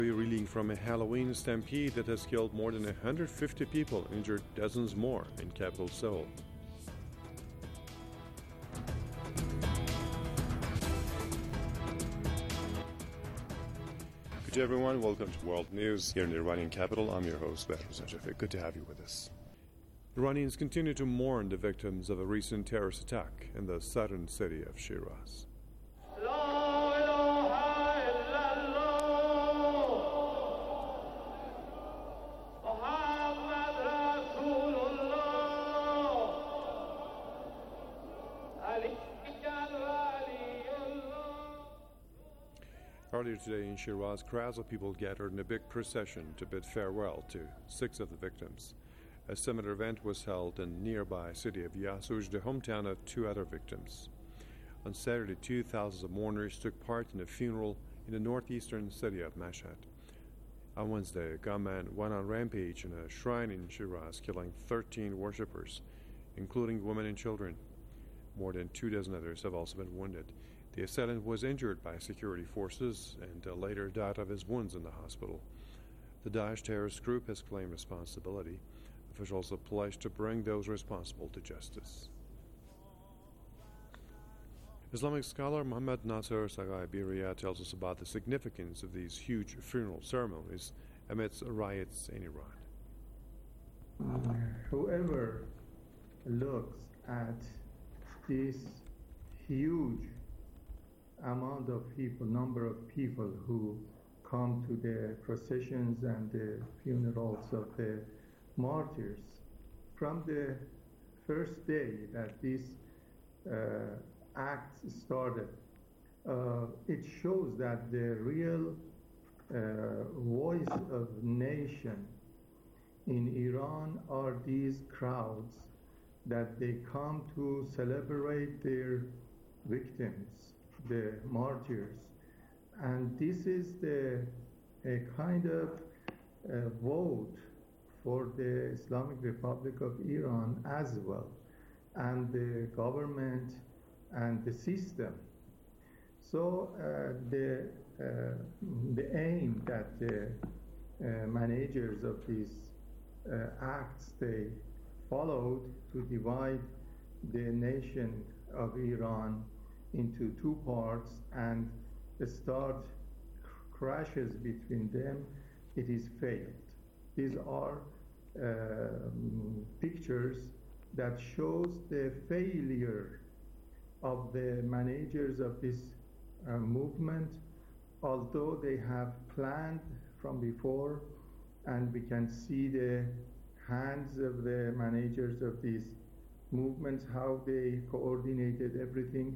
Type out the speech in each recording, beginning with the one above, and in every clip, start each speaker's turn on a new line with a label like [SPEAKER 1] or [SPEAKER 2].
[SPEAKER 1] Reeling from a Halloween stampede that has killed more than 150 people and injured dozens more in capital Seoul. Good day, everyone. Welcome to World News here in the Iranian capital. I'm your host, Behrouz Najafeh. Good to have you with us. Iranians continue to mourn the victims of a recent terrorist attack in the southern city of Shiraz. Earlier today in Shiraz, crowds of people gathered in a big procession to bid farewell to 6 of the victims. A similar event was held in the nearby city of Yasuj, the hometown of 2 other victims. On Saturday, 2,000 mourners took part in a funeral in the northeastern city of Mashhad. On Wednesday, a gunman went on rampage in a shrine in Shiraz, killing 13 worshippers, including women and children. More than 24 others have also been wounded. The assailant was injured by security forces and later died of his wounds in the hospital. The Daesh terrorist group has claimed responsibility. Officials have pledged to bring those responsible to justice. Islamic scholar Muhammad Nasser Sagai Biria tells us about the significance of these huge funeral ceremonies amidst riots in Iran.
[SPEAKER 2] Whoever looks at this huge amount of people, number of people who come to the processions and the funerals of the martyrs, from the first day that this act started, it shows that the real voice of nation in Iran are these crowds, that they come to celebrate their victims, the martyrs. And this is a kind of vote for the Islamic Republic of Iran as well, and the government and the system. So the aim that the managers of these acts, they followed to divide the nation of Iran into 2 parts and start crashes between them, it is failed. These are pictures that shows the failure of the managers of this movement, although they have planned from before, and we can see the hands of the managers of these movements, how they coordinated everything.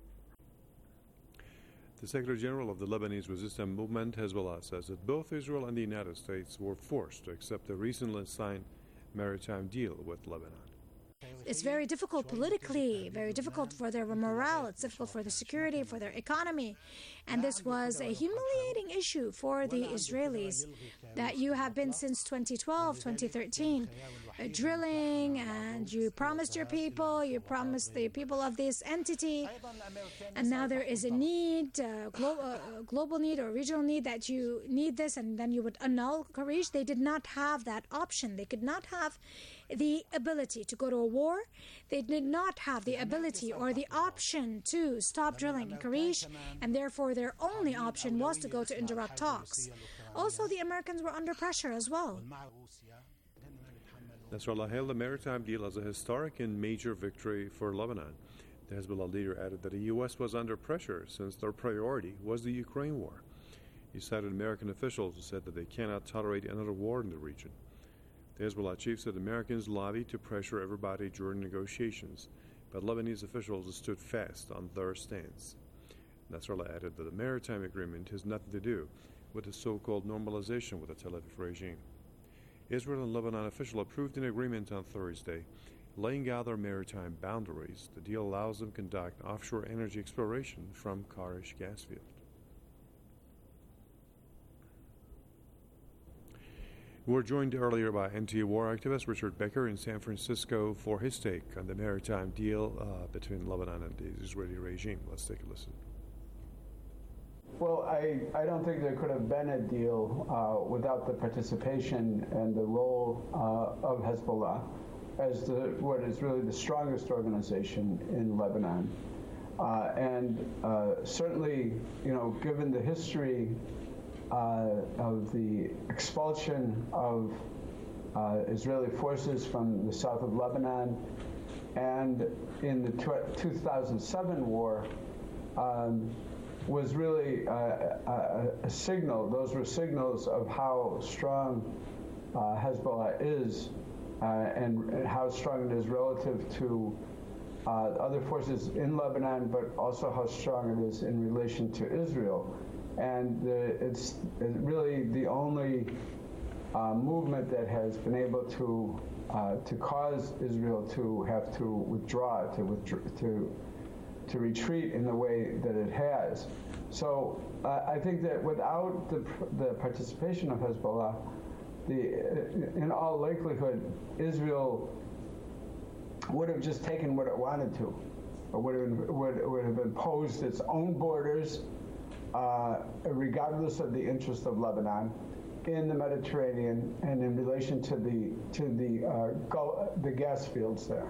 [SPEAKER 1] The Secretary General of the Lebanese Resistance Movement, Hezbollah, says that both Israel and the United States were forced to accept a recently signed maritime deal with Lebanon.
[SPEAKER 3] It's very difficult politically, very difficult for their morale, it's difficult for their security, for their economy. And this was a humiliating issue for the Israelis, that you have been since 2012, 2013, drilling, and you promised your people, you promised the people of this entity, and now there is a need, global need or regional need, that you need this, and then you would annul Karish. They did not have that option. They could not have the ability to go to a war. They did not have the ability or the option to stop drilling in Karish, and therefore their only option was to go to indirect talks. Also, the Americans were under pressure as well.
[SPEAKER 1] Nasrallah hailed the maritime deal as a historic and major victory for Lebanon. The Hezbollah leader added that the U.S. was under pressure since their priority was the Ukraine war. He cited American officials who said that they cannot tolerate another war in the region. The Hezbollah chief said Americans lobbied to pressure everybody during negotiations, but Lebanese officials stood fast on their stance. Nasrallah added that the maritime agreement has nothing to do with the so-called normalization with the Tel Aviv regime. Israel and Lebanon officials approved an agreement on Thursday, laying out their maritime boundaries. The deal allows them to conduct offshore energy exploration from Karish gas field. We were joined earlier by anti-war activist Richard Becker in San Francisco for his take on the maritime deal between Lebanon and the Israeli regime. Let's take a listen.
[SPEAKER 4] Well, I don't think there could have been a deal without the participation and the role of Hezbollah as what is really the strongest organization in Lebanon. Certainly, given the history of the expulsion of Israeli forces from the south of Lebanon, and in the 2007 war, was really a signal. Those were signals of how strong Hezbollah is and how strong it is relative to other forces in Lebanon, but also how strong it is in relation to Israel. And it's really the only movement that has been able to cause Israel to have to withdraw, to retreat in the way that it has. So I think that without the participation of Hezbollah, in all likelihood, Israel would have just taken what it wanted to, or would have imposed its own borders, regardless of the interest of Lebanon, in the Mediterranean and in relation to the gas fields there.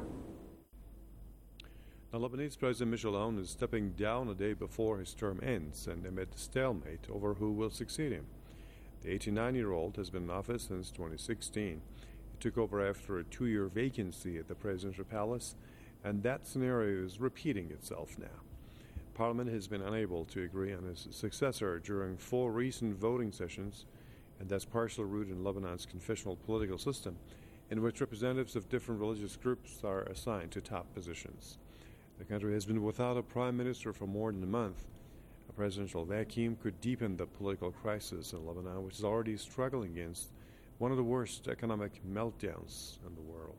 [SPEAKER 1] Now, Lebanese President Michel Aoun is stepping down a day before his term ends and amid stalemate over who will succeed him. The 89-year-old has been in office since 2016. He took over after a 2-year vacancy at the presidential palace, and that scenario is repeating itself now. Parliament has been unable to agree on his successor during 4 recent voting sessions, and that's partially rooted in Lebanon's confessional political system, in which representatives of different religious groups are assigned to top positions. The country has been without a prime minister for more than a month. A presidential vacuum could deepen the political crisis in Lebanon, which is already struggling against one of the worst economic meltdowns in the world.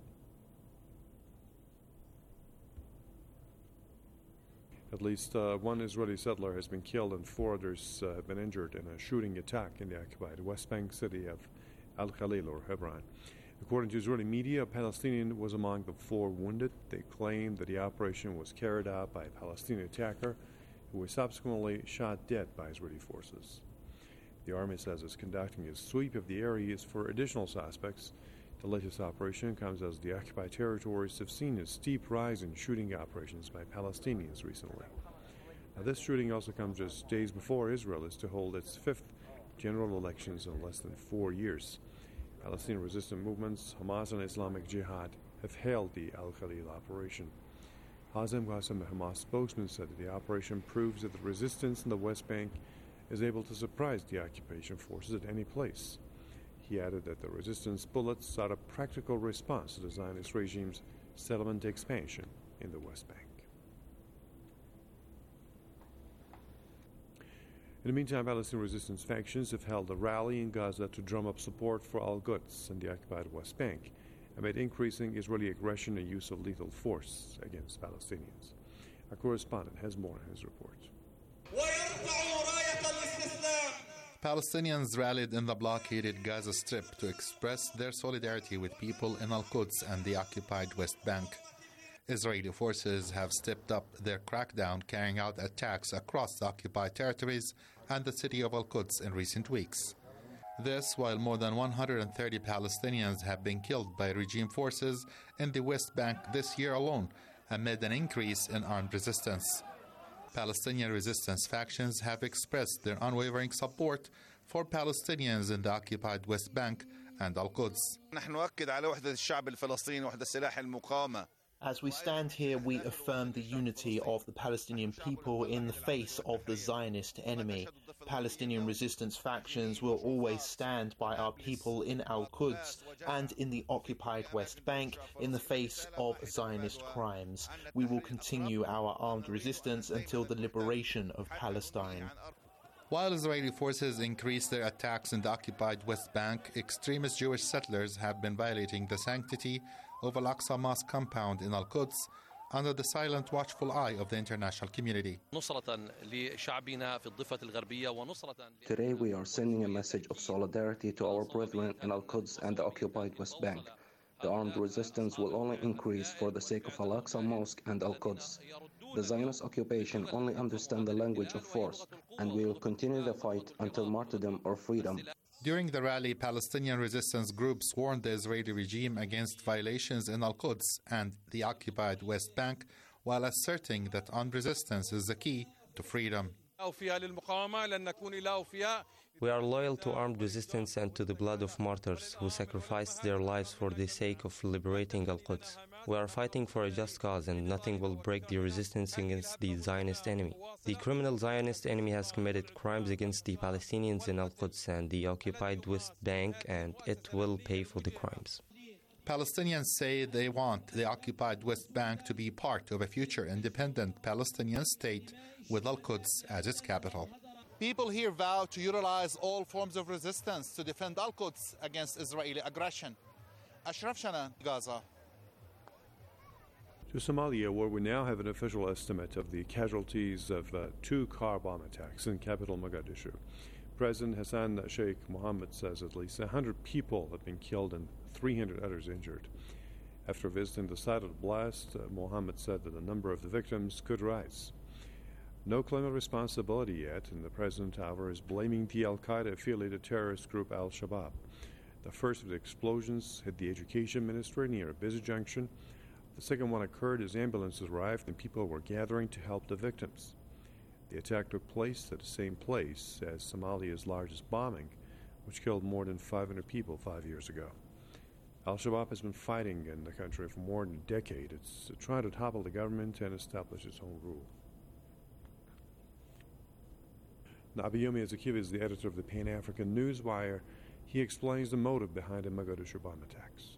[SPEAKER 1] At least one Israeli settler has been killed and 4 others have been injured in a shooting attack in the occupied West Bank city of Al-Khalil, or Hebron. According to Israeli media, a Palestinian was among the 4 wounded. They claim that the operation was carried out by a Palestinian attacker who was subsequently shot dead by Israeli forces. The army says it's conducting a sweep of the areas for additional suspects. The latest operation comes as the occupied territories have seen a steep rise in shooting operations by Palestinians recently. Now, this shooting also comes just days before Israel is to hold its 5th general elections in less than 4 years. Palestinian resistance movements, Hamas and Islamic Jihad, have hailed the Al-Khalil operation. Hazem Qassem, a Hamas spokesman, said that the operation proves that the resistance in the West Bank is able to surprise the occupation forces at any place. He added that the resistance bullets are a practical response to the Zionist regime's settlement expansion in the West Bank. In the meantime, Palestinian resistance factions have held a rally in Gaza to drum up support for al-Quds in the occupied West Bank, amid increasing Israeli aggression and use of lethal force against Palestinians. Our correspondent has more in his report.
[SPEAKER 5] Palestinians rallied in the blockaded Gaza Strip to express their solidarity with people in al-Quds and the occupied West Bank. Israeli forces have stepped up their crackdown, carrying out attacks across the occupied territories and the city of al-Quds in recent weeks. This while more than 130 Palestinians have been killed by regime forces in the West Bank this year alone, amid an increase in armed resistance. Palestinian resistance factions have expressed their unwavering support for Palestinians in the occupied West Bank and al-Quds.
[SPEAKER 6] As we stand here, we affirm the unity of the Palestinian people in the face of the Zionist enemy. Palestinian resistance factions will always stand by our people in al-Quds and in the occupied West Bank in the face of Zionist crimes. We will continue our armed resistance until the liberation of Palestine.
[SPEAKER 5] While Israeli forces increase their attacks in the occupied West Bank, extremist Jewish settlers have been violating the sanctity of Al-Aqsa Mosque compound in Al-Quds under the silent, watchful eye of the international community.
[SPEAKER 7] Today we are sending a message of solidarity to our brethren in Al-Quds and the occupied West Bank. The armed resistance will only increase for the sake of Al-Aqsa Mosque and Al-Quds. The Zionist occupation only understands the language of force, and we will continue the fight until martyrdom or freedom.
[SPEAKER 5] During the rally, Palestinian resistance groups warned the Israeli regime against violations in Al-Quds and the occupied West Bank, while asserting that armed resistance is the key to freedom.
[SPEAKER 8] We are loyal to armed resistance and to the blood of martyrs who sacrificed their lives for the sake of liberating Al-Quds. We are fighting for a just cause, and nothing will break the resistance against the Zionist enemy. The criminal Zionist enemy has committed crimes against the Palestinians in Al-Quds and the occupied West Bank, and it will pay for the crimes.
[SPEAKER 5] Palestinians say they want the occupied West Bank to be part of a future independent Palestinian state with Al-Quds as its capital.
[SPEAKER 9] People here vow to utilize all forms of resistance to defend Al-Quds against Israeli aggression. Ashraf Shanan, Gaza.
[SPEAKER 1] To Somalia, where we now have an official estimate of the casualties of 2 car bomb attacks in capital Mogadishu. President Hassan Sheikh Mohammed says at least 100 people have been killed and 300 others injured. After visiting the site of the blast, Mohammed said that the number of the victims could rise. No claim of responsibility yet, and the president, however, is blaming the al-Qaeda-affiliated terrorist group Al-Shabaab. The first of the explosions hit the education ministry near a busy junction. The second one occurred as ambulances arrived and people were gathering to help the victims. The attack took place at the same place as Somalia's largest bombing, which killed more than 500 people 5 years ago. Al-Shabaab has been fighting in the country for more than a decade. It's trying to topple the government and establish its own rule. Abayomi Ezekiel is the editor of the Pan-African Newswire. He explains the motive behind the Mogadishu bomb attacks.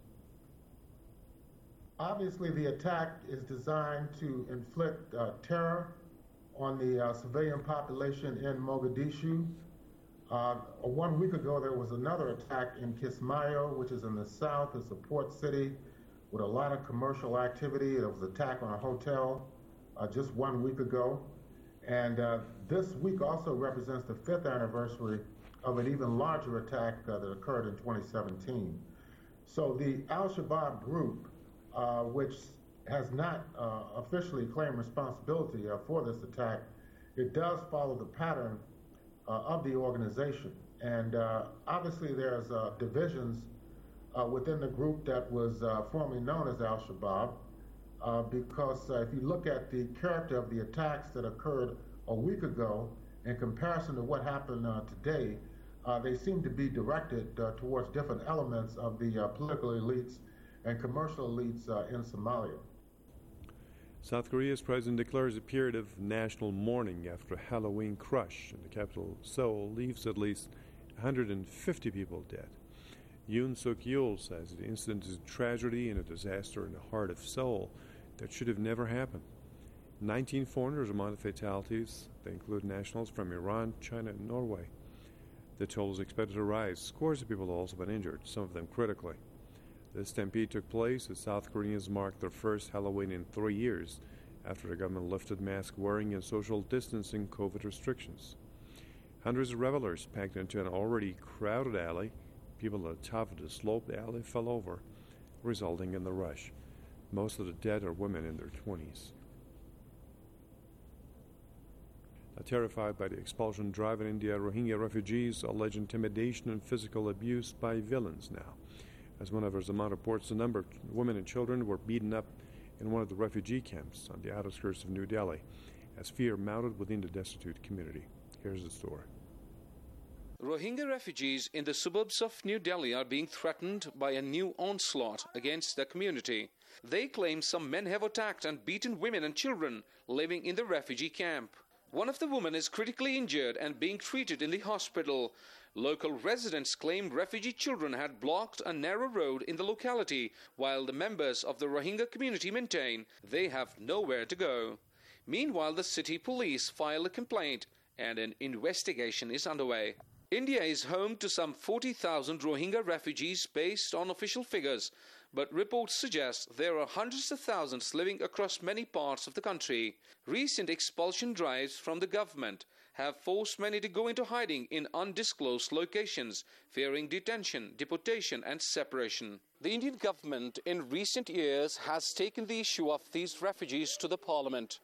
[SPEAKER 10] Obviously, the attack is designed to inflict terror on the civilian population in Mogadishu. 1 week ago, there was another attack in Kismayo, which is in the south. It's a port city with a lot of commercial activity. There was an attack on a hotel just 1 week ago. And this week also represents the 5th anniversary of an even larger attack that occurred in 2017. So the Al-Shabaab group, which has not officially claimed responsibility for this attack, it does follow the pattern of the organization. And obviously there's divisions within the group that was formerly known as Al-Shabaab, because if you look at the character of the attacks that occurred a week ago in comparison to what happened today, they seem to be directed towards different elements of the political elites and commercial elites in Somalia.
[SPEAKER 1] South Korea's president declares a period of national mourning after a Halloween crush in the capital Seoul leaves at least 150 people dead. Yoon Suk-yeol says the incident is a tragedy and a disaster in the heart of Seoul that should have never happened. 19 foreigners among the fatalities. They include nationals from Iran, China, and Norway. The toll is expected to rise. Scores of people have also been injured, some of them critically. The stampede took place as South Koreans marked their first Halloween in 3 years after the government lifted mask wearing and social distancing COVID restrictions. Hundreds of revelers packed into an already crowded alley. People at the top of the sloped alley fell over, resulting in the rush. Most of the dead are women in their 20s. Terrified by the expulsion drive in India, Rohingya refugees allege intimidation and physical abuse by villains now. As one of our Zaman reports, a number of women and children were beaten up in one of the refugee camps on the outskirts of New Delhi as fear mounted within the destitute community. Here's the story.
[SPEAKER 11] Rohingya refugees in the suburbs of New Delhi are being threatened by a new onslaught against their community. They claim some men have attacked and beaten women and children living in the refugee camp. One of the women is critically injured and being treated in the hospital. Local residents claim refugee children had blocked a narrow road in the locality, while the members of the Rohingya community maintain they have nowhere to go. Meanwhile, the city police filed a complaint and an investigation is underway. India is home to some 40,000 Rohingya refugees based on official figures, but reports suggest there are hundreds of thousands living across many parts of the country. Recent expulsion drives from the government have forced many to go into hiding in undisclosed locations, fearing detention, deportation and separation. The Indian government in recent years has taken the issue of these refugees to the parliament.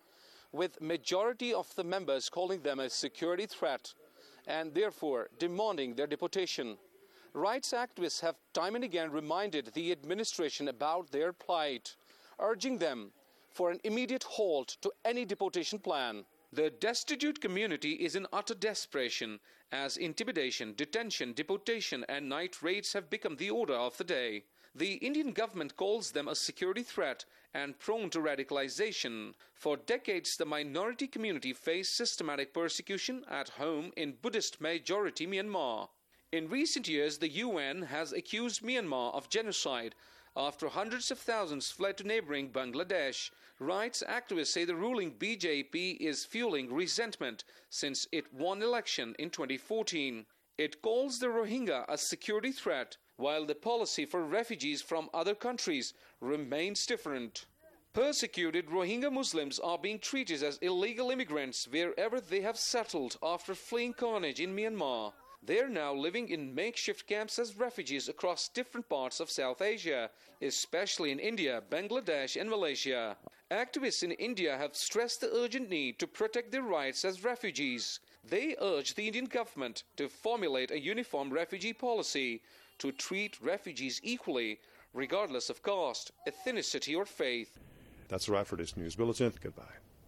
[SPEAKER 11] with majority of the members calling them a security threat and therefore demanding their deportation. Rights activists have time and again reminded the administration about their plight, urging them for an immediate halt to any deportation plan. The destitute community is in utter desperation as intimidation, detention, deportation and night raids have become the order of the day. The Indian government calls them a security threat and prone to radicalization. For decades, the minority community faced systematic persecution at home in Buddhist-majority Myanmar. In recent years, the UN has accused Myanmar of genocide after hundreds of thousands fled to neighboring Bangladesh. Rights activists say the ruling BJP is fueling resentment since it won election in 2014. It calls the Rohingya a security threat, while the policy for refugees from other countries remains different. Persecuted Rohingya Muslims are being treated as illegal immigrants wherever they have settled after fleeing carnage in Myanmar. They are now living in makeshift camps as refugees across different parts of South Asia, especially in India, Bangladesh and Malaysia. Activists in India have stressed the urgent need to protect their rights as refugees. They urge the Indian government to formulate a uniform refugee policy to treat refugees equally, regardless of caste, ethnicity or faith.
[SPEAKER 1] That's a wrap for this news bulletin. Goodbye.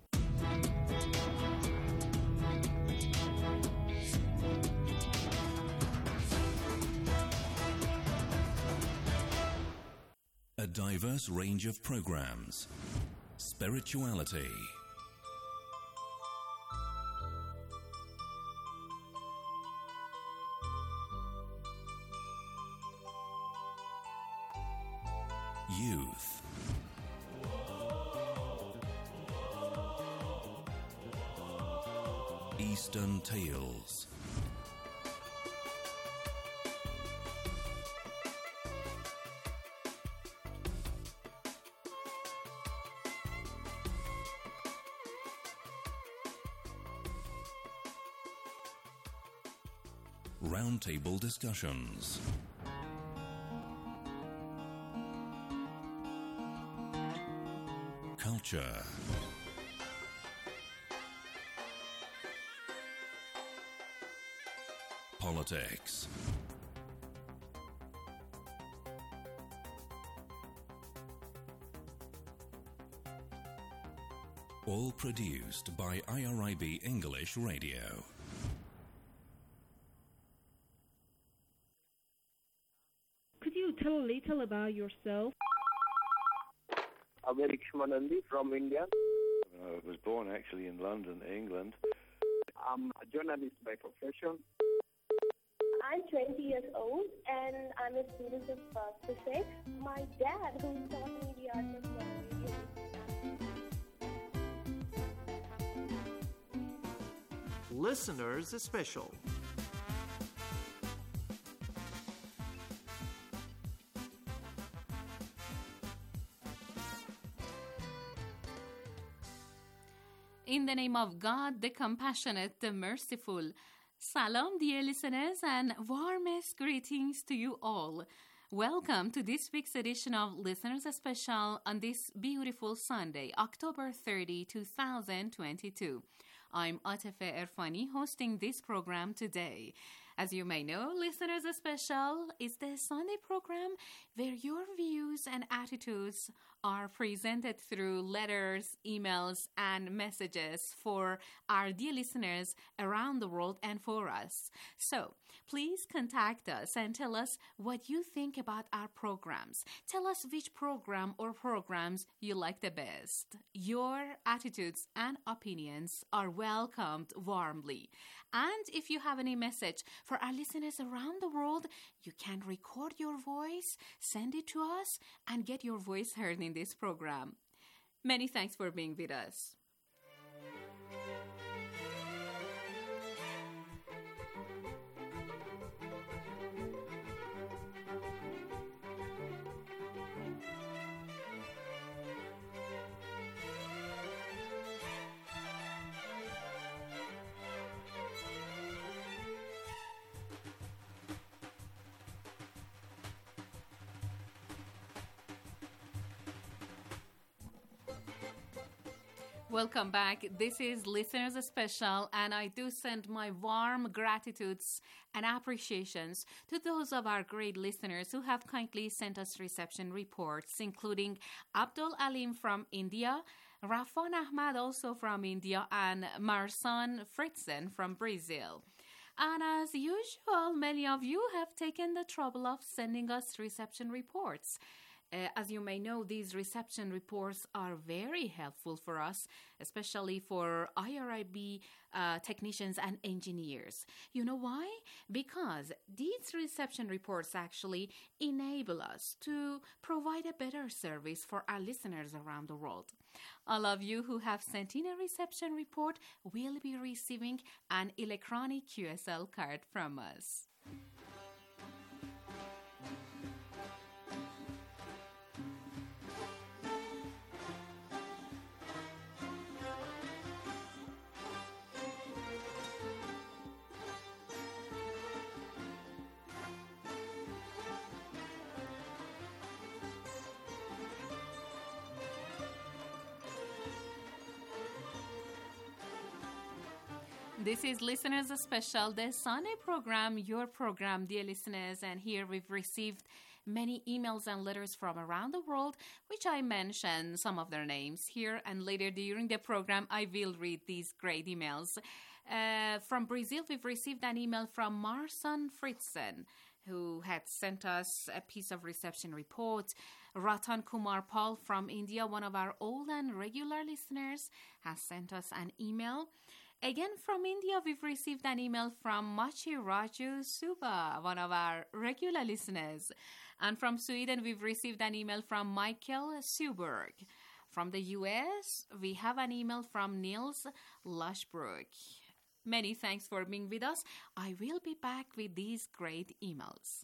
[SPEAKER 12] A diverse range of programs, spirituality, youth, Eastern Tales, roundtable discussions, culture, politics, all produced by IRIB English Radio.
[SPEAKER 13] Could you tell a little about yourself?
[SPEAKER 14] I'm Eric Shmanandi from India.
[SPEAKER 15] I was born actually in London, England.
[SPEAKER 14] I'm a journalist by profession.
[SPEAKER 16] I'm 20 years old and I'm a student of physics. My dad, who taught me the art of radio.
[SPEAKER 17] Listeners Special.
[SPEAKER 18] In the name of God, the compassionate, the merciful. Salam, dear listeners, and warmest greetings to you all. Welcome to this week's edition of Listeners Special on this beautiful Sunday, October 30, 2022. I'm Atefe Erfani, hosting this program today. As you may know, Listeners Special is the Sunday program where your views and attitudes are presented through letters, emails, and messages for our dear listeners around the world and for us. So, please contact us and tell us what you think about our programs. Tell us which program or programs you like the best. Your attitudes and opinions are welcomed warmly. And if you have any message for our listeners around the world, you can record your voice, send it to us, and get your voice heard in this program. Many thanks for being with us. Welcome back. This is Listeners Special, and I do send my warm gratitudes and appreciations to those of our great listeners who have kindly sent us reception reports, including Abdul Alim from India, Rafan Ahmad also from India, and Marsan Fritzen from Brazil. And as usual, many of you have taken the trouble of sending us reception reports. As you may know, these reception reports are very helpful for us, especially for IRIB technicians and engineers. You know why? Because these reception reports actually enable us to provide a better service for our listeners around the world. All of you who have sent in a reception report will be receiving an electronic QSL card from us. This is Listeners Special, the Sunday program, your program, dear listeners. And here we've received many emails and letters from around the world, which I mention some of their names here. And later during the program, I will read these great emails. From Brazil, we've received an email from Marsan Fritzen, who had sent us a piece of reception report. Ratan Kumar Paul from India, one of our old and regular listeners, has sent us an email. Again, from India, we've received an email from Machi Raju Suba, one of our regular listeners. And from Sweden, we've received an email from Michael Suberg. From the US, we have an email from Niels Lushbrook. Many thanks for being with us. I will be back with these great emails.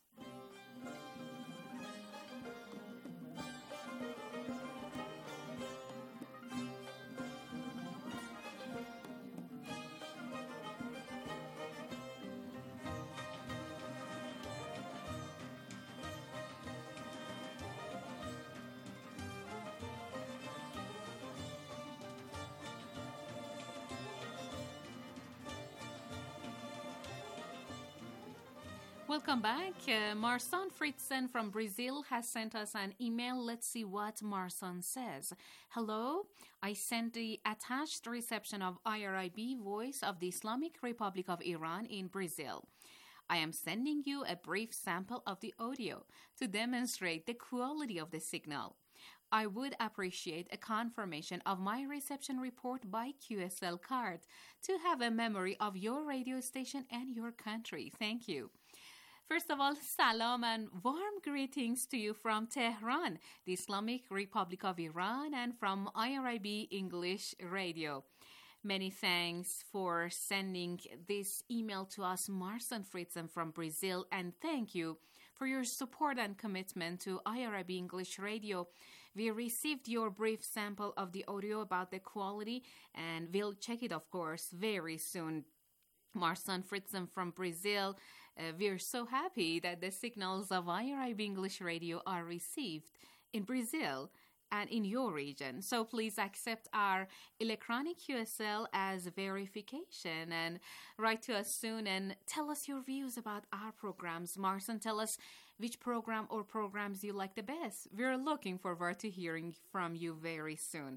[SPEAKER 18] Welcome back. Marsan Fritzen from Brazil has sent us an email. Let's see what Marsan says. Hello, I sent the attached reception of IRIB Voice of the Islamic Republic of Iran in Brazil. I am sending you a brief sample of the audio to demonstrate the quality of the signal. I would appreciate a confirmation of my reception report by QSL card to have a memory of your radio station and your country. Thank you. First of all, salam and warm greetings to you from Tehran, the Islamic Republic of Iran, and from IRIB English Radio. Many thanks for sending this email to us, Marsan Fritzen from Brazil, and thank you for your support and commitment to IRIB English Radio. We received your brief sample of the audio about the quality, and we'll check it, of course, very soon. Marsan Fritzen from Brazil, we're so happy that the signals of IRIB English Radio are received in Brazil and in your region. So please accept our electronic QSL as verification and write to us soon and tell us your views about our programs. Marsan, tell us which program or programs you like the best. We're looking forward to hearing from you very soon.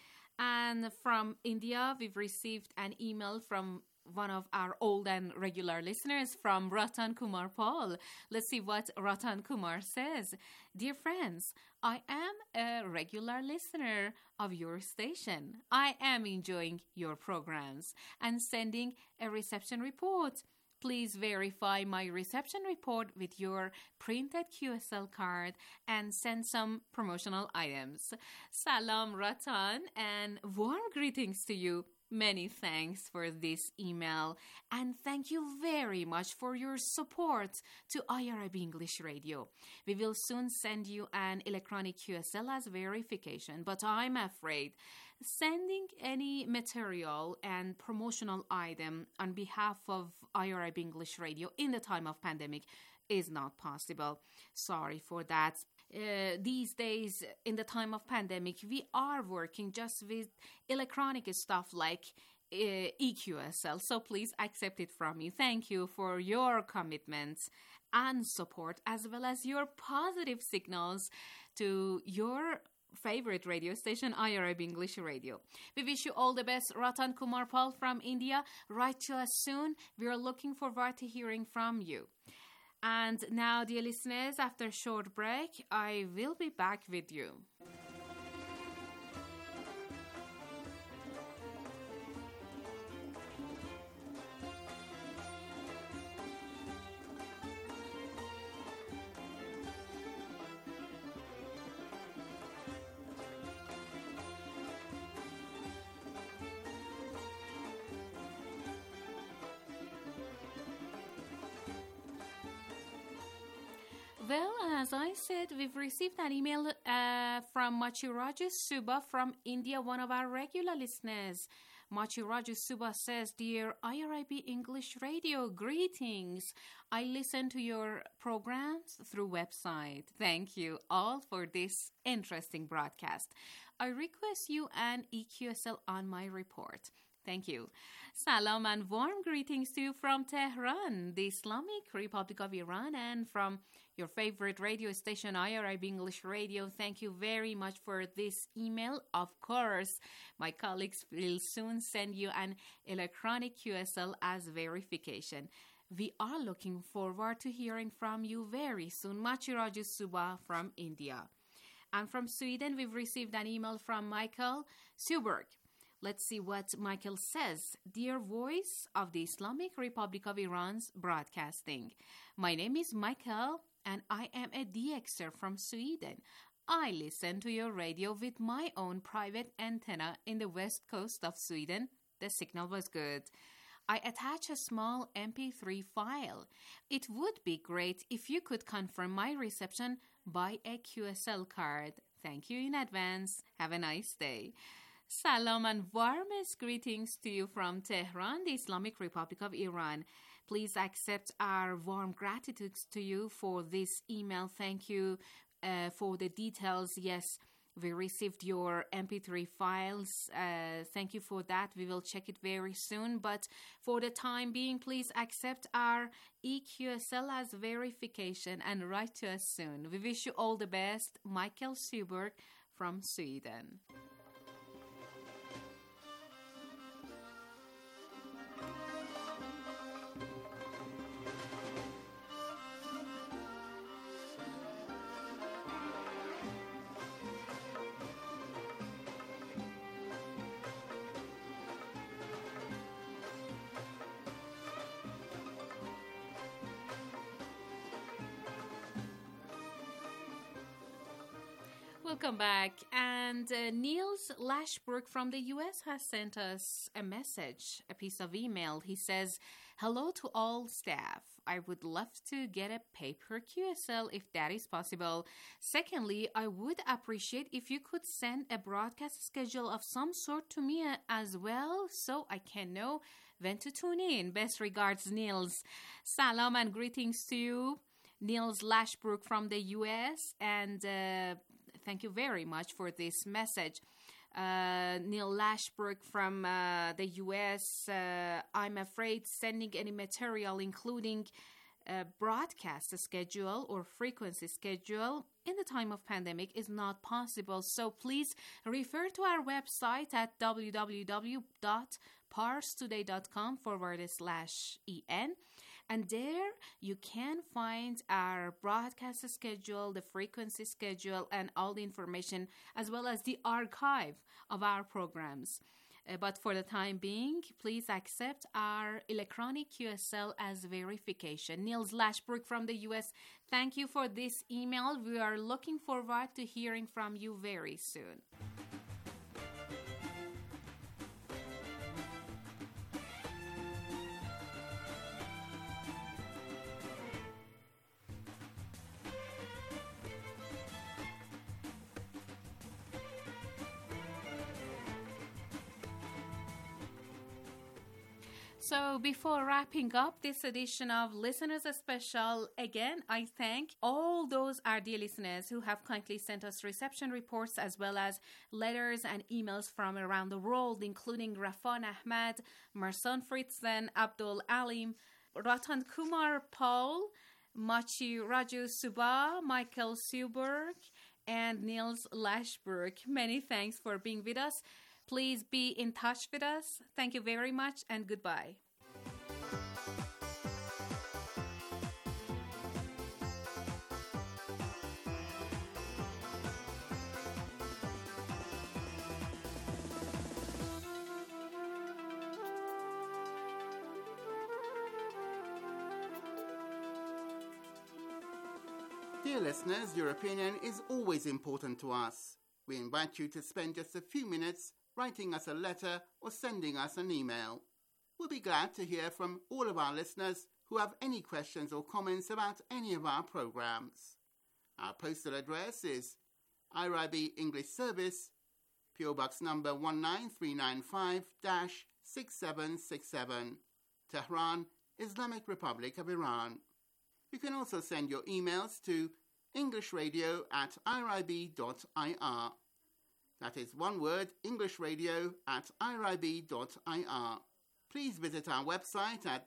[SPEAKER 18] And from India, we've received an email from one of our old and regular listeners, from Ratan Kumar Paul. Let's see what Ratan Kumar says. Dear friends, I am a regular listener of your station. I am enjoying your programs and sending a reception report. Please verify my reception report with your printed QSL card and send some promotional items. Salam Ratan and warm greetings to you. Many thanks for this email, and thank you very much for your support to IRIB English Radio. We will soon send you an electronic QSL as verification, but I'm afraid sending any material and promotional item on behalf of IRIB English Radio in the time of pandemic is not possible. Sorry for that. these days in the time of pandemic, we are working just with electronic stuff like EQSL. So please accept it from me. Thank you for your commitments and support, as well as your positive signals to your favorite radio station, IRIB English Radio. We wish you all the best. Ratan Kumar Pal from India. Write to us soon. We are looking forward to hearing from you. And now, dear listeners, after a short break, I will be back with you. Well, as I said, we've received an email from Machiraju Suba from India, one of our regular listeners. Machiraju Suba says, Dear IRIB English Radio, greetings. I listen to your programs through website. Thank you all for this interesting broadcast. I request you an EQSL on my report. Thank you. Salam and warm greetings to you from Tehran, the Islamic Republic of Iran, and from your favorite radio station, IRIB English Radio. Thank you very much for this email. Of course, my colleagues will soon send you an electronic QSL as verification. We are looking forward to hearing from you very soon. Machiraju Suba from India. And from Sweden, we've received an email from Michael Suberg. Let's see what Michael says. Dear Voice of the Islamic Republic of Iran's Broadcasting. My name is Michael and I am a DXer from Sweden. I listen to your radio with my own private antenna in the west coast of Sweden. The signal was good. I attach a small MP3 file. It would be great if you could confirm my reception by a QSL card. Thank you in advance. Have a nice day. Salam and warmest greetings to you from Tehran, the Islamic Republic of Iran. Please accept our warm gratitude to you for this email. Thank you for the details. Yes, we received your MP3 files. Thank you for that. We will check it very soon. But for the time being, please accept our EQSL as verification and write to us soon. We wish you all the best. Michael Suberg from Sweden. Welcome back. And Niels Lashbrook from the US has sent us a message, a piece of email. He says, hello to all staff. I would love to get a paper QSL if that is possible. Secondly, I would appreciate if you could send a broadcast schedule of some sort to me as well so I can know when to tune in. Best regards, Niels. Salam and greetings to you, Niels Lashbrook from the US, and thank you very much for this message. Neil Lashbrook from the US, I'm afraid sending any material, including broadcast schedule or frequency schedule in the time of pandemic is not possible. So please refer to our website at www.parstoday.com/en. And there you can find our broadcast schedule, the frequency schedule, and all the information, as well as the archive of our programs. But for the time being, please accept our electronic QSL as verification. Niels Lashbrook from the US, thank you for this email. We are looking forward to hearing from you very soon. So before wrapping up this edition of Listeners Special, again, I thank all those our dear listeners who have kindly sent us reception reports as well as letters and emails from around the world, including Rafan Ahmad, Marsan Fritzen, Abdul Alim, Ratan Kumar Paul, Machi Raju Subha, Michael Suberg, and Niels Lashberg. Many thanks for being with us. Please be in touch with us. Thank you very much and goodbye.
[SPEAKER 19] Dear listeners, your opinion is always important to us. We invite you to spend just a few minutes writing us a letter or sending us an email. We'll be glad to hear from all of our listeners who have any questions or comments about any of our programs. Our postal address is IRIB English Service, PO Box number 19395-6767, Tehran, Islamic Republic of Iran. You can also send your emails to englishradio@irib.ir. That is one word, englishradio@irib.ir. Please visit our website at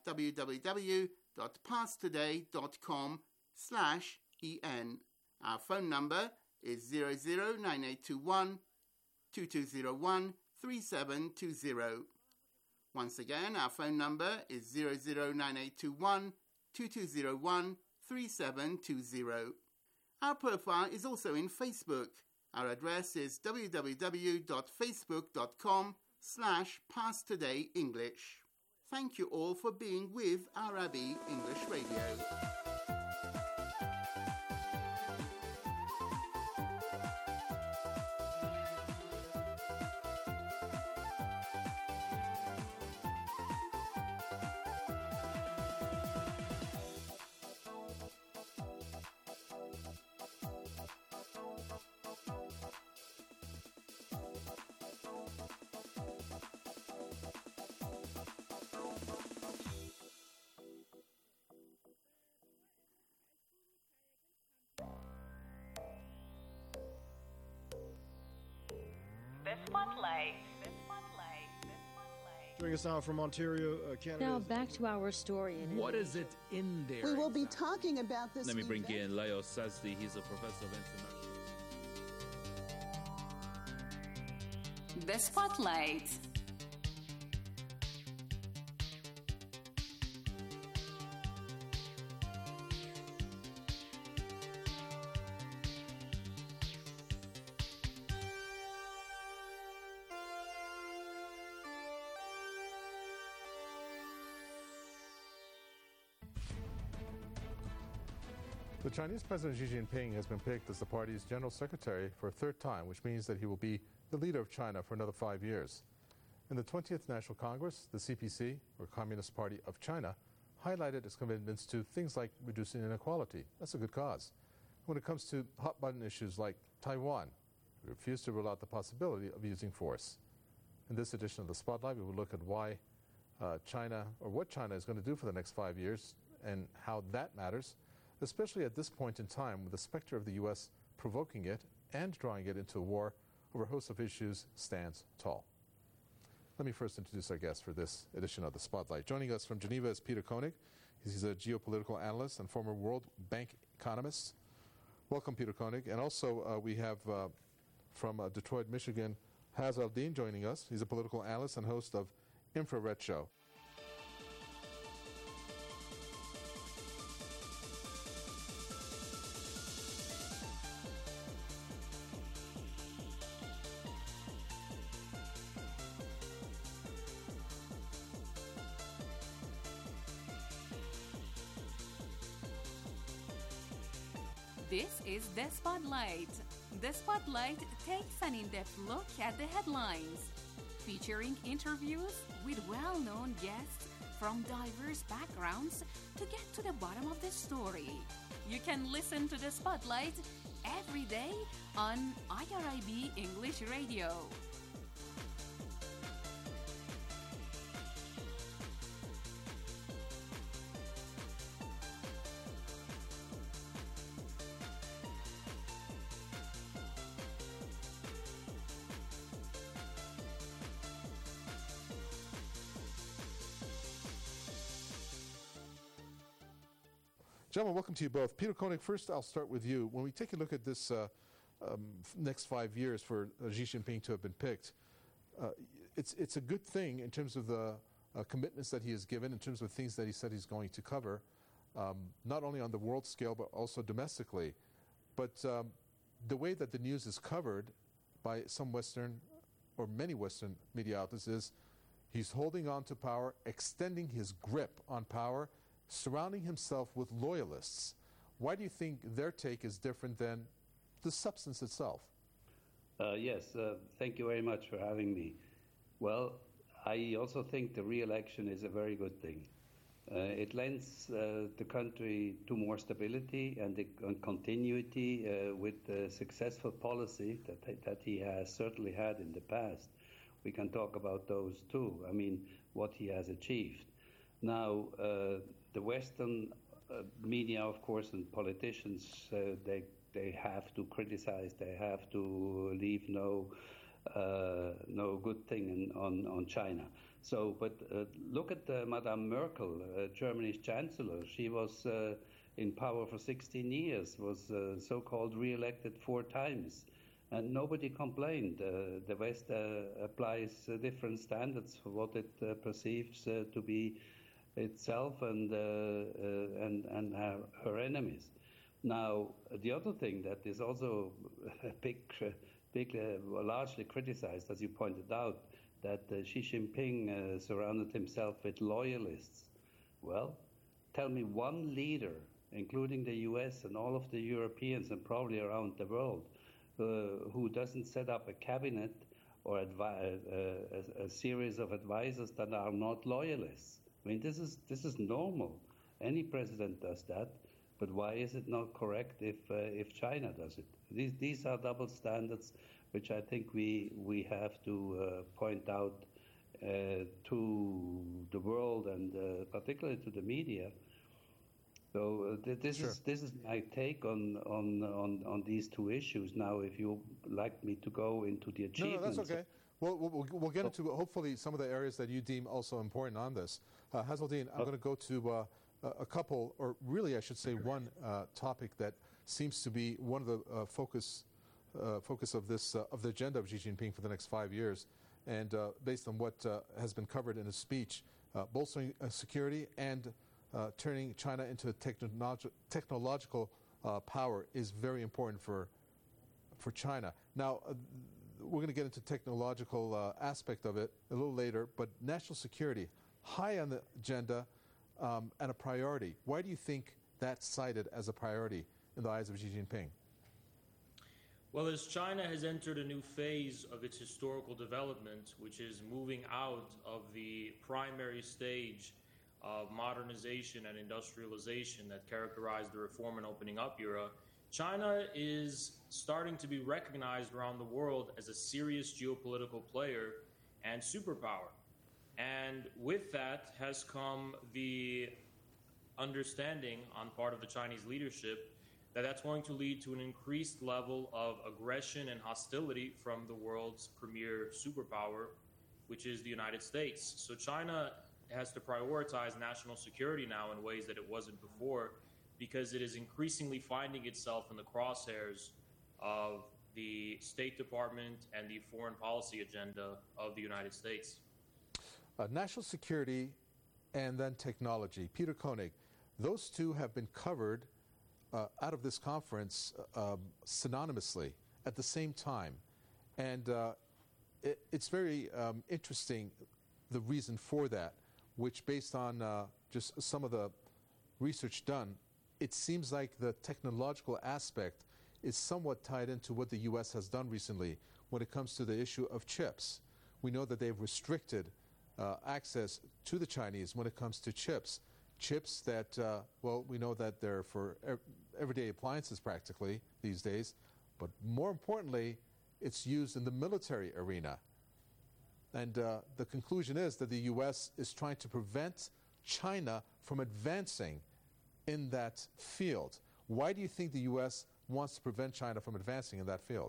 [SPEAKER 19] www.pasttoday.com/en. Our phone number is 009821 2201 3720. Once again, our phone number is 009821 2201 3720. Our profile is also in Facebook. Our address is www.facebook.com/PastTodayEnglish. Thank you all for being with Arabi English Radio.
[SPEAKER 20] Joining us now from Ontario, Canada.
[SPEAKER 21] Now back to our story.
[SPEAKER 22] What is it in there?
[SPEAKER 23] We will be talking about this.
[SPEAKER 22] Let me bring in Leo Sazdi. He's a professor of international.
[SPEAKER 18] The Spotlight.
[SPEAKER 24] The Chinese President Xi Jinping has been picked as the party's general secretary for a third time, which means that he will be the leader of China for another 5 years. In the 20th National Congress, the CPC, or Communist Party of China, highlighted its commitments to things like reducing inequality. That's a good cause. When it comes to hot-button issues like Taiwan, we refuse to rule out the possibility of using force. In this edition of the Spotlight, we will look at why China, or what China is going to do for the next 5 years and how that matters, especially at this point in time when the specter of the U.S. provoking it and drawing it into a war over a host of issues stands tall. Let me first introduce our guest for this edition of the Spotlight. Joining us from Geneva is Peter Koenig. He's a geopolitical analyst and former World Bank economist. Welcome, Peter Koenig. And also we have from Detroit, Michigan, Haz Al-Din joining us. He's a political analyst and host of Infrared Show.
[SPEAKER 18] This is The Spotlight. The Spotlight takes an in-depth look at the headlines, featuring interviews with well-known guests from diverse backgrounds to get to the bottom of the story. You can listen to The Spotlight every day on IRIB English Radio.
[SPEAKER 24] Gentlemen, welcome to you both. Peter Koenig, first I'll start with you. When we take a look at this next 5 years for Xi Jinping to have been picked, it's a good thing in terms of the commitments that he has given, in terms of things that he said he's going to cover, not only on the world scale but also domestically. But the way that the news is covered by some Western or many Western media outlets is he's holding on to power, extending his grip on power, surrounding himself with loyalists. Why do you think their take is different than the substance itself?
[SPEAKER 2] Yes, thank you very much for having me. Well, I also think the re-election is a very good thing. It lends the country to more stability and continuity with the successful policy that he has certainly had in the past. We can talk about those too. I mean, what he has achieved. Now, the Western media, of course, and politicians, they have to criticize. They have to leave no good thing on China. So, but look at Madame Merkel, Germany's chancellor. She was in power for 16 years, was so-called re-elected 4 times, and nobody complained. The West applies different standards for what it perceives to be itself and her enemies. Now, the other thing that is also largely criticized, as you pointed out, that Xi Jinping surrounded himself with loyalists. Well, tell me one leader, including the US and all of the Europeans and probably around the world, who doesn't set up a cabinet or a series of advisors that are not loyalists. I mean, this is normal. Any president does that. But why is it not correct if China does it? These are double standards, which I think we have to point out to the world and particularly to the media. So this is my take on these two issues. Now, if you like me to go into the achievements,
[SPEAKER 24] no, that's okay. We'll get into hopefully some of the areas that you deem also important on this. Hazeldine, I'm going to go to a couple, or really I should say one topic that seems to be one of the focus of this of the agenda of Xi Jinping for the next 5 years, and based on what has been covered in his speech, bolstering security and turning China into a technological power is very important for China. Now, we're going to get into technological aspect of it a little later, but national security, high on the agenda and a priority. Why do you think that's cited as a priority in the eyes of Xi Jinping?
[SPEAKER 3] Well, as China has entered a new phase of its historical development, which is moving out of the primary stage of modernization and industrialization that characterized the reform and opening up era, China is starting to be recognized around the world as a serious geopolitical player and superpower. And with that has come the understanding on part of the Chinese leadership that that's going to lead to an increased level of aggression and hostility from the world's premier superpower, which is the United States. So China has to prioritize national security now in ways that it wasn't before, because it is increasingly finding itself in the crosshairs of the State Department and the foreign policy agenda of the United States.
[SPEAKER 24] National security and then technology. Peter Koenig, those two have been covered out of this conference synonymously at the same time. And it's very interesting, the reason for that, which based on just some of the research done, it seems like the technological aspect is somewhat tied into what the U.S. has done recently when it comes to the issue of chips. We know that they've restricted access to the Chinese when it comes to chips. Chips that, well, we know that they're for everyday appliances practically these days, but more importantly, it's used in the military arena. And the conclusion is that the U.S. is trying to prevent China from advancing in that field. Why do you think the U.S. wants to prevent China from advancing in that field?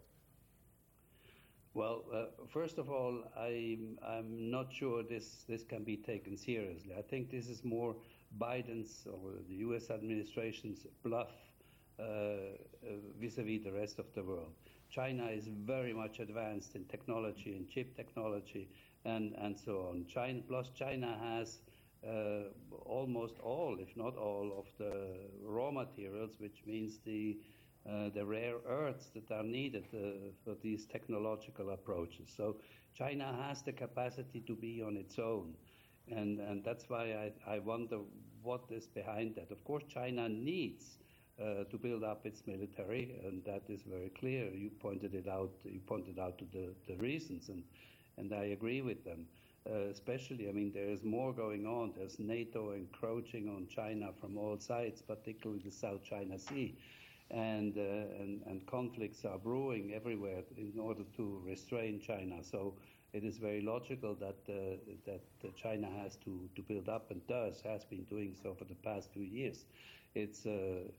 [SPEAKER 2] Well, first of all, I'm not sure this can be taken seriously. I think this is more Biden's or the U.S. administration's bluff vis-a-vis the rest of the world. China is very much advanced in technology and chip technology and so on. China has almost all, if not all, of the raw materials, which means the rare earths that are needed for these technological approaches. So China has the capacity to be on its own. And that's why I wonder what is behind that. Of course, China needs to build up its military, and that is very clear. You pointed it out. You pointed out to the reasons, and I agree with them. Especially, I mean, there is more going on. There's NATO encroaching on China from all sides, particularly the South China Sea, and conflicts are brewing everywhere in order to restrain China. So it is very logical that China has to build up and has been doing so for the past 2 years. Its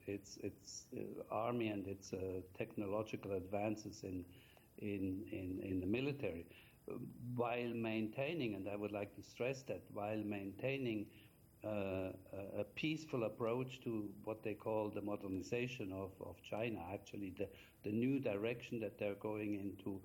[SPEAKER 2] army and its technological advances in the military, while maintaining, and I would like to stress that, while maintaining a peaceful approach to what they call the modernization of China, actually the new direction that they're going into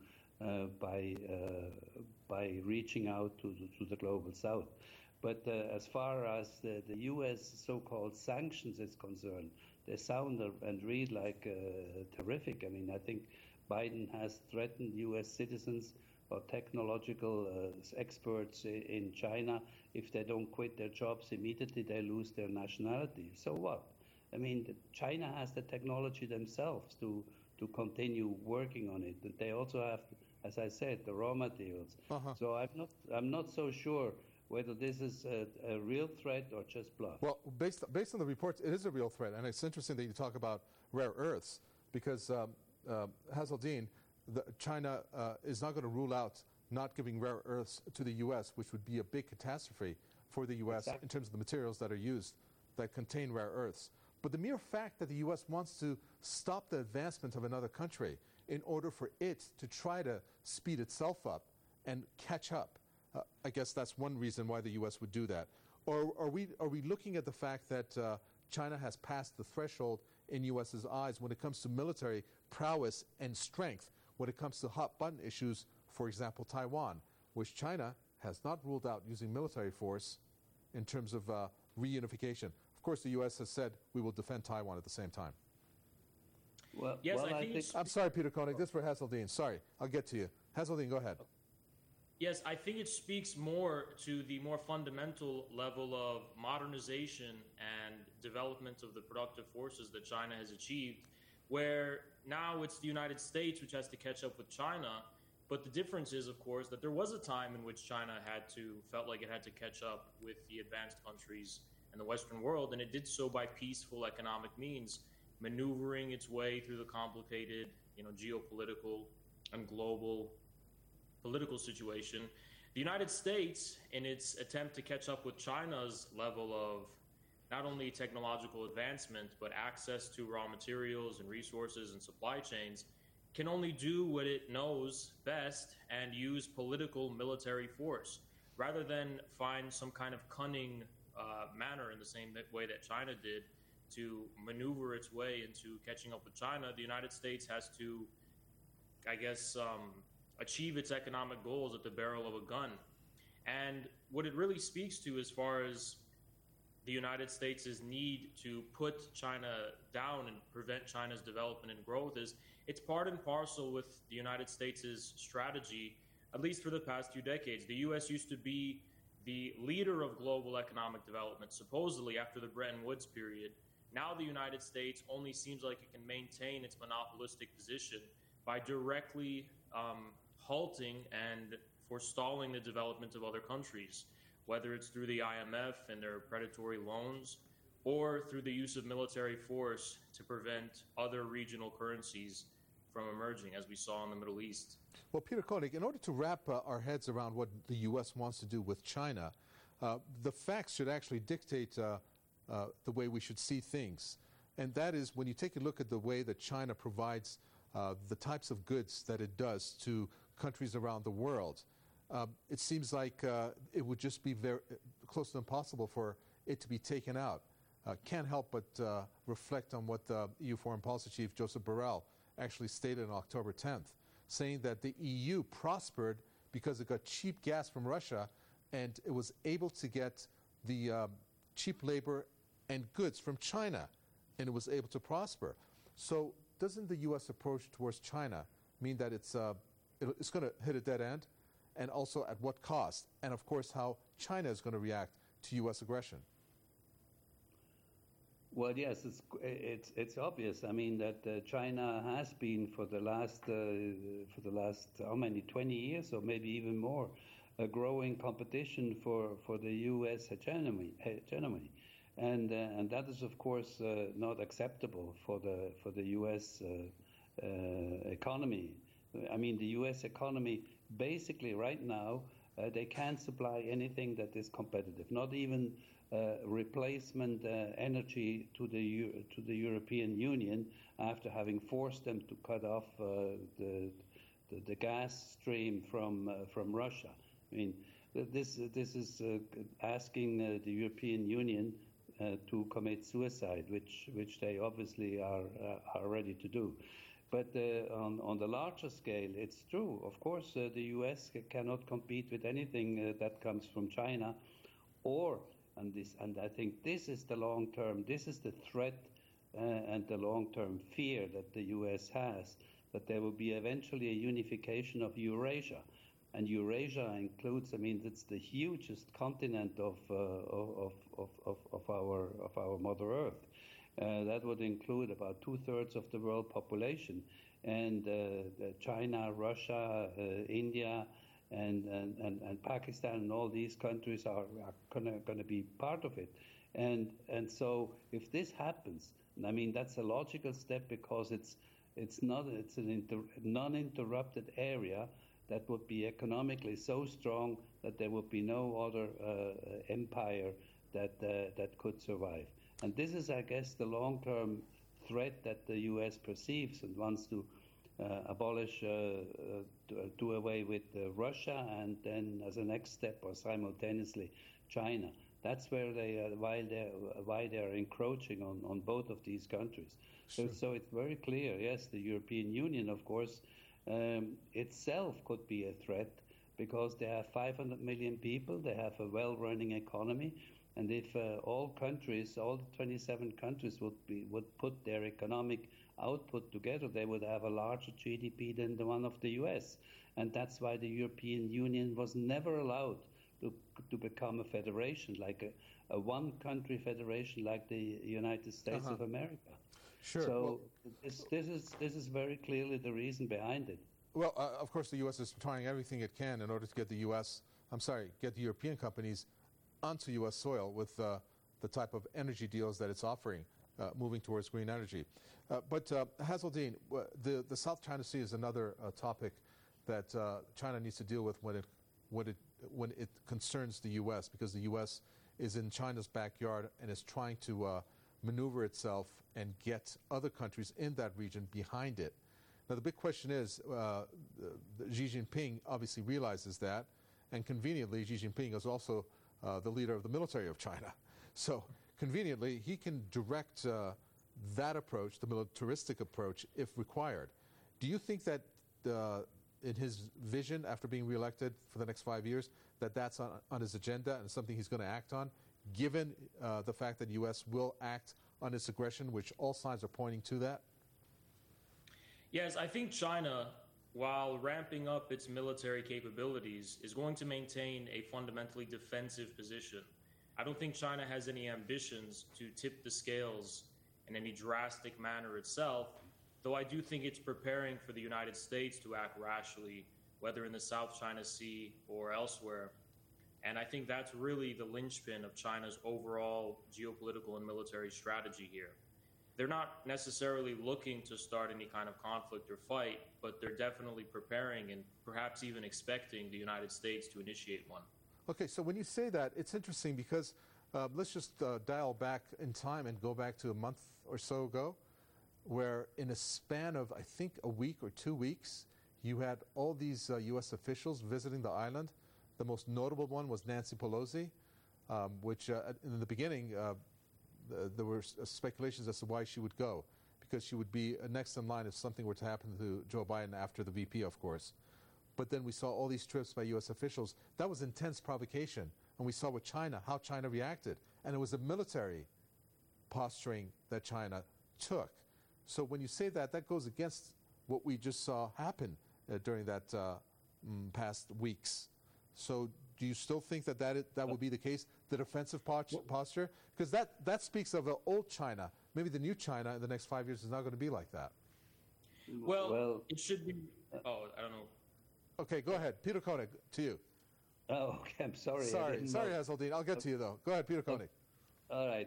[SPEAKER 2] by reaching out to the global south. But as far as the U.S. so-called sanctions is concerned, they sound and read like terrific. I mean, I think Biden has threatened U.S. citizens or technological experts in China. If they don't quit their jobs immediately, they lose their nationality. So what? I mean, China has the technology themselves to continue working on it. And they also have, as I said, the raw materials. So I'm not so sure whether this is a real threat or just bluff.
[SPEAKER 24] Well, based on the reports, it is a real threat, and it's interesting that you talk about rare earths, because Hazeldine, China is not going to rule out not giving rare earths to the U.S., which would be a big catastrophe for the U.S. in terms of the materials that are used that contain rare earths. But the mere fact that the U.S. wants to stop the advancement of another country in order for it to try to speed itself up and catch up, I guess that's one reason why the U.S. would do that. Or are we looking at the fact that China has passed the threshold in U.S.'s eyes when it comes to military prowess and strength, when it comes to hot-button issues, for example, Taiwan, which China has not ruled out using military force in terms of reunification. Of course, the U.S. has said we will defend Taiwan at the same time.
[SPEAKER 2] Well,
[SPEAKER 3] yes,
[SPEAKER 2] well,
[SPEAKER 3] I think
[SPEAKER 24] I'm sorry, Peter Koenig. This is for Hazeldine. Sorry, I'll get to you. Hazeldine, go ahead.
[SPEAKER 3] Yes, I think it speaks more to the more fundamental level of modernization and development of the productive forces that China has achieved, where now it's the United States which has to catch up with China. But the difference is, of course, that there was a time in which China felt like it had to catch up with the advanced countries in the Western world, and it did so by peaceful economic means, maneuvering its way through the complicated, geopolitical and global political situation. The United States, in its attempt to catch up with China's level of not only technological advancement, but access to raw materials and resources and supply chains, can only do what it knows best and use political military force, rather than find some kind of cunning manner in the same way that China did to maneuver its way into catching up with China. The United States has to, I guess, achieve its economic goals at the barrel of a gun. And what it really speaks to, as far as the United States' need to put China down and prevent China's development and growth, is it's part and parcel with the United States' strategy, at least for the past few decades. The U.S. used to be the leader of global economic development, supposedly after the Bretton Woods period. Now the United States only seems like it can maintain its monopolistic position by directly halting and forestalling the development of other countries, whether it's through the IMF and their predatory loans, or through the use of military force to prevent other regional currencies from emerging, as we saw in the Middle East.
[SPEAKER 24] Well, Peter Koenig, in order to wrap our heads around what the U.S. wants to do with China, the facts should actually dictate the way we should see things. And that is, when you take a look at the way that China provides the types of goods that it does to countries around the world, it seems like it would just be very close to impossible for it to be taken out. Can't help but reflect on what the EU Foreign Policy Chief Joseph Borrell actually stated on October 10th, saying that the EU prospered because it got cheap gas from Russia and it was able to get the cheap labor and goods from China, and it was able to prosper. So doesn't the U.S. approach towards China mean that it's going to hit a dead end? And also at what cost? And of course, how China is going to react to U.S. aggression?
[SPEAKER 2] Well, yes, it's obvious. I mean that China has been for the last how many 20 years or maybe even more, a growing competition for the U.S. hegemony, and that is of course not acceptable for the U.S. Economy. I mean, the U.S. economy basically right now they can't supply anything that is competitive, not even replacement energy to the European Union after having forced them to cut off the gas stream from Russia. I mean, this is asking the European Union to commit suicide, which they obviously are ready to do. But on the larger scale, it's true. Of course, the U.S. cannot compete with anything that comes from China, and I think this is the long term. This is the threat and the long-term fear that the U.S. has, that there will be eventually a unification of Eurasia. And Eurasia includes, I mean, it's the hugest continent of our Mother Earth. That would include about 2/3 of the world population, and China, Russia, India, and Pakistan, and all these countries are going to be part of it. And so if this happens, I mean, that's a logical step because it's a non-interrupted area that would be economically so strong that there would be no other empire that could survive. And this is, I guess, the long-term threat that the U.S. perceives and wants to abolish, do away with Russia, and then as a next step or simultaneously China. That's where why they're encroaching on both of these countries. Sure. So it's very clear. Yes, the European Union, of course, itself could be a threat because they have 500 million people. They have a well-running economy. And if all the 27 countries would put their economic output together, they would have a larger GDP than the one of the U.S. And that's why the European Union was never allowed to become a federation, like a one-country federation like the United States of America.
[SPEAKER 24] Sure.
[SPEAKER 2] So this is very clearly the reason behind it.
[SPEAKER 24] Well, of course, the U.S. is trying everything it can in order to get the European companies onto U.S. soil with the type of energy deals that it's offering, moving towards green energy. But Hazeldine, the South China Sea is another topic that China needs to deal with when it concerns the U.S., because the U.S. is in China's backyard and is trying to maneuver itself and get other countries in that region behind it. Now, the big question is, Xi Jinping obviously realizes that, and conveniently, Xi Jinping is also the leader of the military of China. So conveniently, he can direct that approach, the militaristic approach, if required. Do you think that in his vision after being reelected for the next 5 years, that's on his agenda and something he's going to act on, given the fact that the U.S. will act on its aggression, which all signs are pointing to that?
[SPEAKER 3] Yes, I think China, while ramping up its military capabilities, is going to maintain a fundamentally defensive position. I don't think China has any ambitions to tip the scales in any drastic manner itself, though I do think it's preparing for the United States to act rashly, whether in the South China Sea or elsewhere. And I think that's really the linchpin of China's overall geopolitical and military strategy here. They're not necessarily looking to start any kind of conflict or fight, but they're definitely preparing and perhaps even expecting the United States to initiate one.
[SPEAKER 24] Okay, so when you say that, it's interesting because let's just dial back in time and go back to a month or so ago, where in a span of, I think, a week or 2 weeks, you had all these U.S. officials visiting the island. The most notable one was Nancy Pelosi. which in the beginning there were speculations as to why she would go, because she would be next in line if something were to happen to Joe Biden after the VP, of course. But then we saw all these trips by U.S. officials. That was intense provocation. And we saw with China, how China reacted. And it was a military posturing that China took. So when you say that, that goes against what we just saw happen during that past weeks. So do you still think that that would be the case, the defensive posture? Because that speaks of the old China. Maybe the new China in the next 5 years is not going to be like that.
[SPEAKER 3] Well, it should be. Oh, I don't know.
[SPEAKER 24] Okay, go ahead. Peter Koenig, to you.
[SPEAKER 2] Oh, okay, I'm sorry.
[SPEAKER 24] Sorry, Hazeldine. I'll get to you, though. Go ahead, Peter Koenig.
[SPEAKER 2] All right.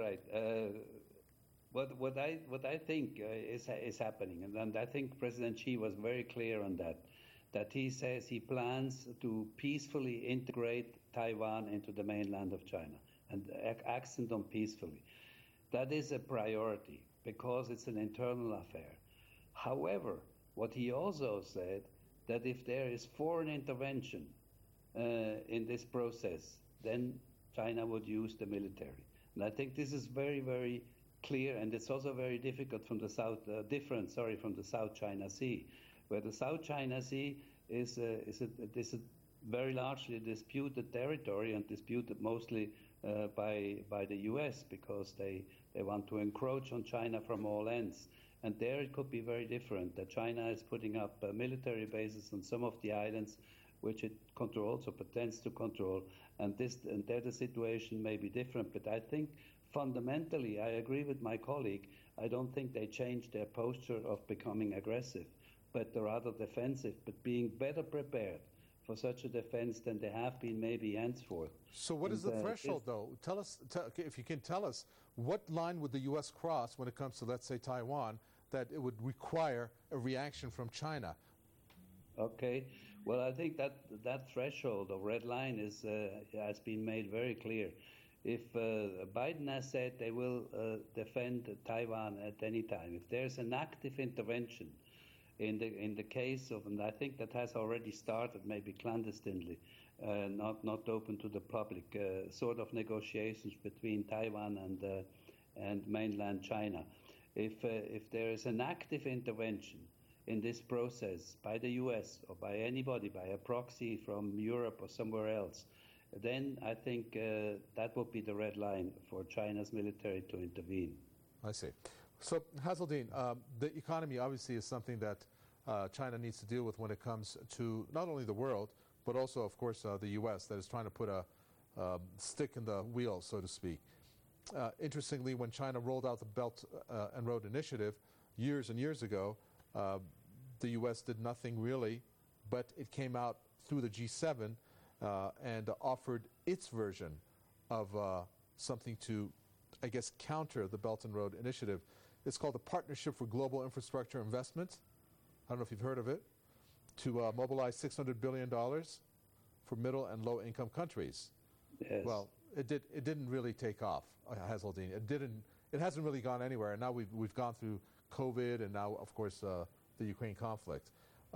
[SPEAKER 2] What I think is happening, and I think President Xi was very clear on that he says he plans to peacefully integrate Taiwan into the mainland of China, and accent on peacefully. That is a priority because it's an internal affair. However, what he also said, that if there is foreign intervention in this process, then China would use the military. And I think this is very, very clear, and it's also very difficult from the from the South China Sea, where the South China Sea is a very largely disputed territory, and disputed mostly by the U.S. because they want to encroach on China from all ends. And there it could be very different, that China is putting up military bases on some of the islands which it controls or pretends to control, and there the situation may be different. But I think fundamentally, I agree with my colleague, I don't think they changed their posture of becoming aggressive, but rather defensive, but being better prepared for such a defense than they have been maybe henceforth.
[SPEAKER 24] So what is the threshold, though? Tell us, if you can tell us, what line would the U.S. cross when it comes to, let's say, Taiwan, that it would require a reaction from China?
[SPEAKER 2] Okay. Well, I think that threshold or red line has been made very clear. If Biden has said they will defend Taiwan at any time, if there's an active intervention in the case of, and I think that has already started, maybe clandestinely, not open to the public, sort of negotiations between Taiwan and mainland China. If there is an active intervention in this process by the U.S. or by anybody, by a proxy from Europe or somewhere else, then I think that would be the red line for China's military to intervene.
[SPEAKER 24] I see. So, Hazeldine, the economy obviously is something that China needs to deal with when it comes to not only the world, but also, of course, the U.S. that is trying to put a stick in the wheel, so to speak. Interestingly, when China rolled out the Belt and Road Initiative years and years ago, the U.S. did nothing really, but it came out through the G7 and offered its version of something to, I guess, counter the Belt and Road Initiative. It's called the Partnership for Global Infrastructure Investment. I don't know if you've heard of it, to mobilize $600 billion for middle and low-income countries.
[SPEAKER 2] Yes.
[SPEAKER 24] Well, it didn't really take off, Hazeldine. It hasn't really gone anywhere. And now we've gone through COVID, and now, of course, the Ukraine conflict.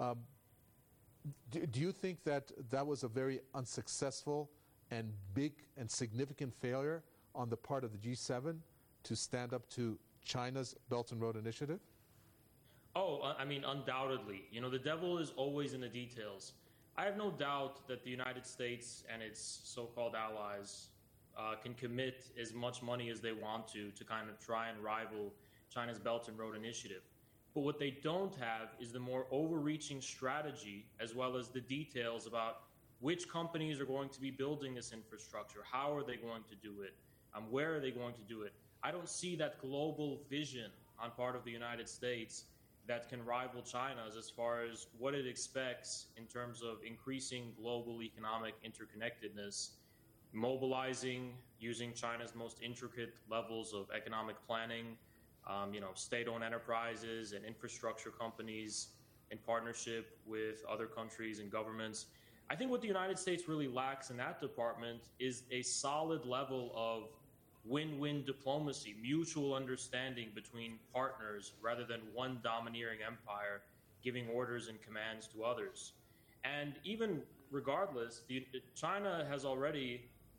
[SPEAKER 24] Do you think that was a very unsuccessful and big and significant failure on the part of the G7 to stand up to China's Belt and Road Initiative?
[SPEAKER 3] Oh, I mean, undoubtedly. You know, the devil is always in the details. I have no doubt that the United States and its so-called allies can commit as much money as they want to kind of try and rival China's Belt and Road Initiative. But what they don't have is the more overreaching strategy, as well as the details about which companies are going to be building this infrastructure, how are they going to do it, where are they going to do it. I don't see that global vision on part of the United States that can rival China's as far as what it expects in terms of increasing global economic interconnectedness, mobilizing, using China's most intricate levels of economic planning, state-owned enterprises and infrastructure companies in partnership with other countries and governments. I think what the United States really lacks in that department is a solid level of win-win diplomacy, mutual understanding between partners rather than one domineering empire giving orders and commands to others. And even regardless, China has already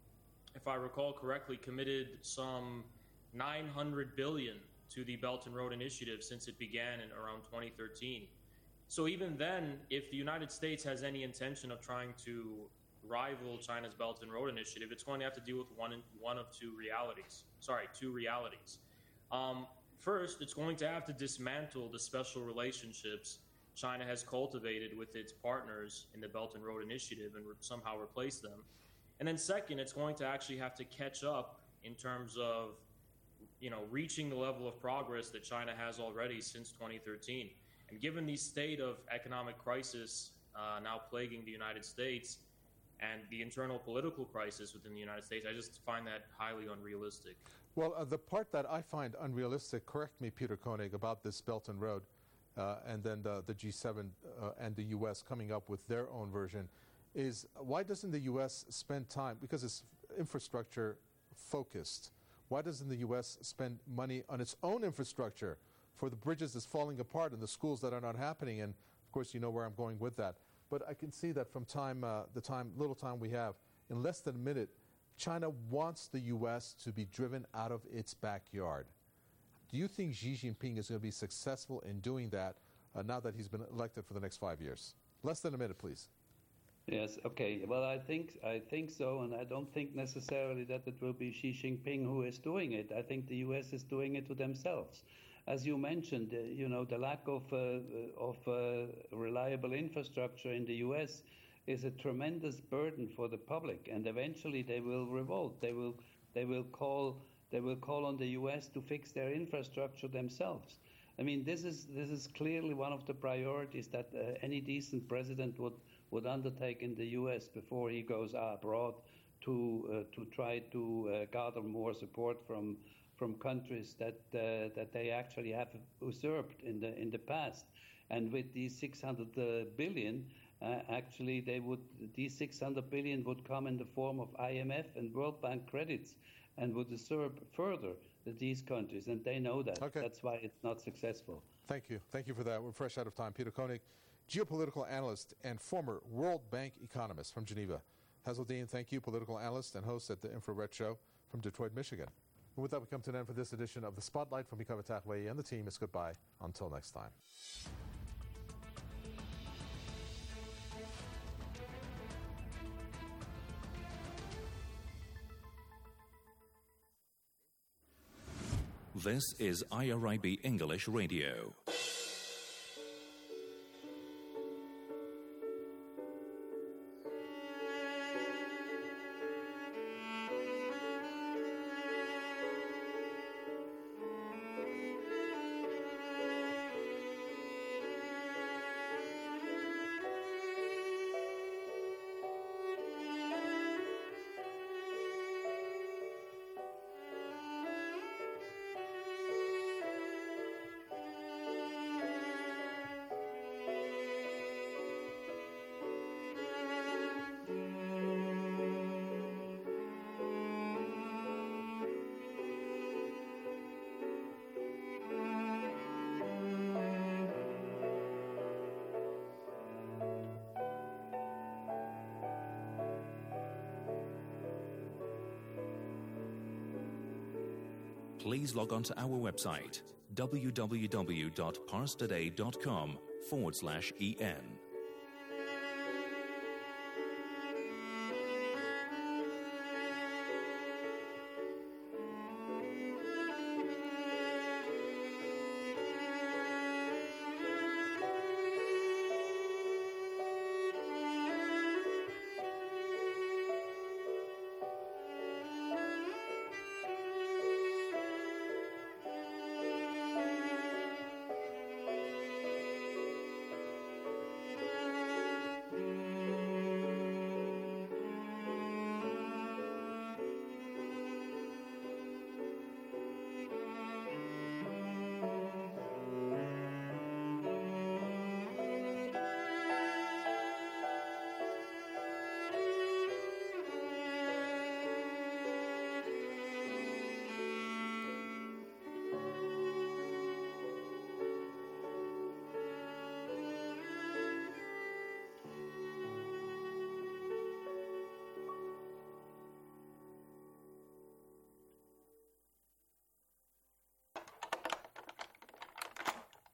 [SPEAKER 3] if I recall correctly, committed some $900 billion to the Belt and Road Initiative since it began in around 2013. So even then, if the United States has any intention of trying to rival China's Belt and Road Initiative, it's going to have to deal with two realities. First, it's going to have to dismantle the special relationships China has cultivated with its partners in the Belt and Road Initiative and somehow replace them. And then second, it's going to actually have to catch up in terms of, reaching the level of progress that China has already since 2013. And given the state of economic crisis now plaguing the United States and the internal political crisis within the United States, I just find that highly unrealistic.
[SPEAKER 24] Well, the part that I find unrealistic, correct me, Peter Koenig, about this Belt and Road, and then the G7 and the U.S. coming up with their own version, is why doesn't the U.S. spend time, because it's infrastructure focused, why doesn't the U.S. spend money on its own infrastructure for the bridges that's falling apart and the schools that are not happening? And of course, you know where I'm going with that. But I can see that from little time we have, in less than a minute, China wants the U.S. to be driven out of its backyard. Do you think Xi Jinping is going to be successful in doing that now that he's been elected for the next 5 years? Less than a minute, please.
[SPEAKER 2] Yes, okay. Well, I think so, and I don't think necessarily that it will be Xi Jinping who is doing it. I think the U.S. is doing it to themselves. As you mentioned, the lack of reliable infrastructure in the U.S. is a tremendous burden for the public, and eventually they will revolt. They will call on the U.S. to fix their infrastructure themselves. I mean, this is clearly one of the priorities that any decent president would undertake in the U.S. before he goes abroad to try to gather more support from countries that they actually have usurped in the past. And with these 600 billion, actually these 600 billion would come in the form of IMF and World Bank credits and would usurp further these countries, and they know that. Okay. That's why it's not successful.
[SPEAKER 24] Thank you. Thank you for that. We're fresh out of time. Peter Koenig, geopolitical analyst and former World Bank economist from Geneva. Hazeldean, thank you, political analyst and host at the Infrared Show from Detroit, Michigan. And with that, we come to an end for this edition of The Spotlight from Mikhail Batachway and the team. It's goodbye. Until next time.
[SPEAKER 12] This is IRIB English Radio. Please log on to our website, www.parstoday.com/en.